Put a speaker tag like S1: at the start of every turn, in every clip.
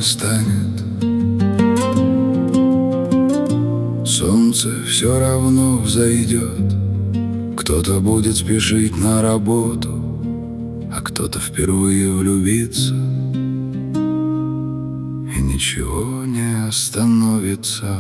S1: настанет. Солнце все равно взойдет. Кто-то будет спешить на работу, а кто-то впервые влюбится, и ничего не остановится.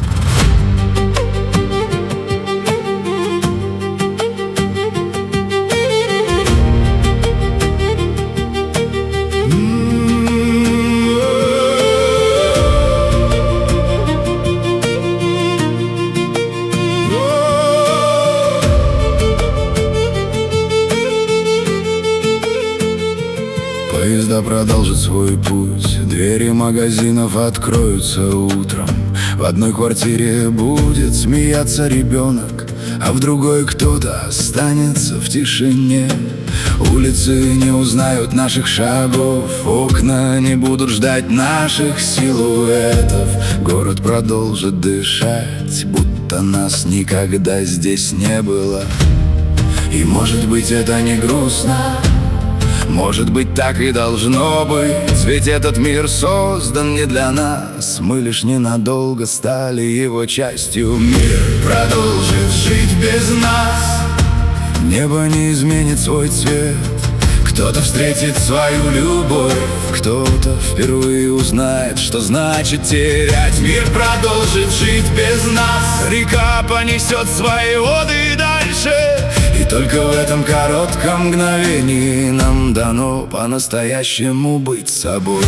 S1: Поезда продолжат свой путь, двери магазинов откроются утром. В одной квартире будет смеяться ребенок, а в другой кто-то останется в тишине. Улицы не узнают наших шагов, окна не будут ждать наших силуэтов. Город продолжит дышать, будто нас никогда здесь не было. И может быть это не грустно, может быть так и должно быть, ведь этот мир создан не для нас. Мы лишь ненадолго стали его частью. Мир продолжит жить без нас, небо не изменит свой цвет. Кто-то встретит свою любовь, кто-то впервые узнает, что значит терять. Мир продолжит жить без нас, река понесет свои воды дальше. И только в этом коротком мгновении нам дано по-настоящему быть собой.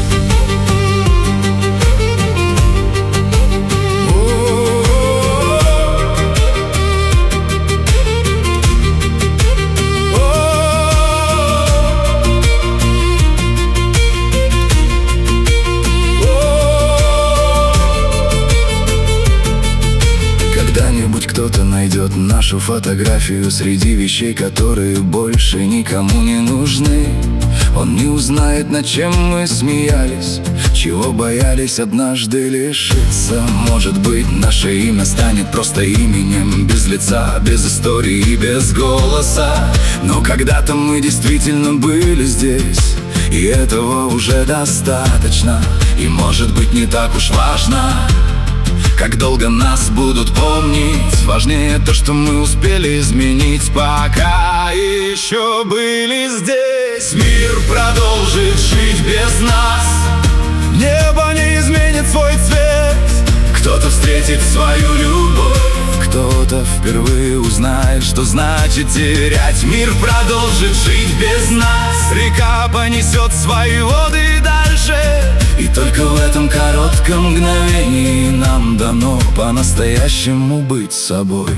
S1: Когда-нибудь кто-то найдет нашу фотографию среди вещей, которые больше никому не нужны. Он не узнает, над чем мы смеялись, чего боялись однажды лишиться. Может быть, наше имя станет просто именем, без лица, без истории и без голоса. Но когда-то мы действительно были здесь, и этого уже достаточно. И может быть не так уж важно, как долго нас будут помнить. Важнее то, что мы успели изменить, пока еще были здесь. Мир продолжит жить без нас, небо не изменит свой цвет. Кто-то встретит свою любовь, кто-то впервые узнает, что значит терять. Мир продолжит жить без нас, река понесет свои воды дальше. И только в этом коротком мгновении нам дано по-настоящему быть собой.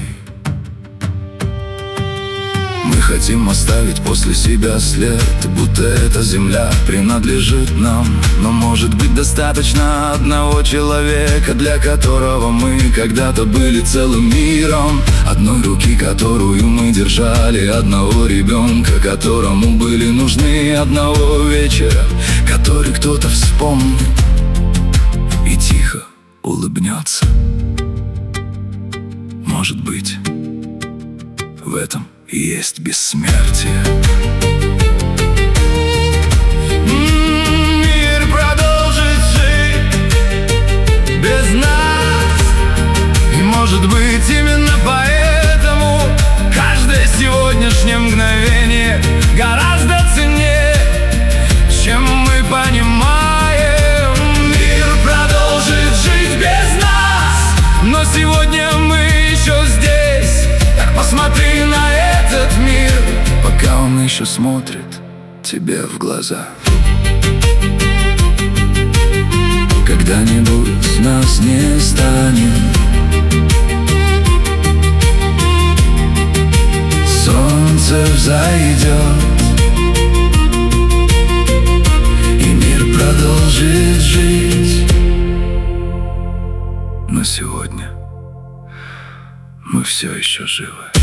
S1: Мы хотим оставить после себя след, будто эта земля принадлежит нам. Но может быть достаточно одного человека, для которого мы когда-то были целым миром. Одной руки, которую мы держали, одного ребенка, которому были нужны, одного вечера, который кто-то вспомнит и тихо улыбнется. Может быть, в этом и есть бессмертие. Мир продолжит жить без нас, и может быть именно поэтому каждое сегодняшнее мгновение гораздо ценнее, чем мы понимаем. Мир продолжит жить без нас, но сегодня мы еще здесь. Так посмотри на этот мир, пока он еще смотрит тебе в глаза. Когда-нибудь нас не станет, солнце взойдет, и мир продолжит жить. Но сегодня мы все еще живы.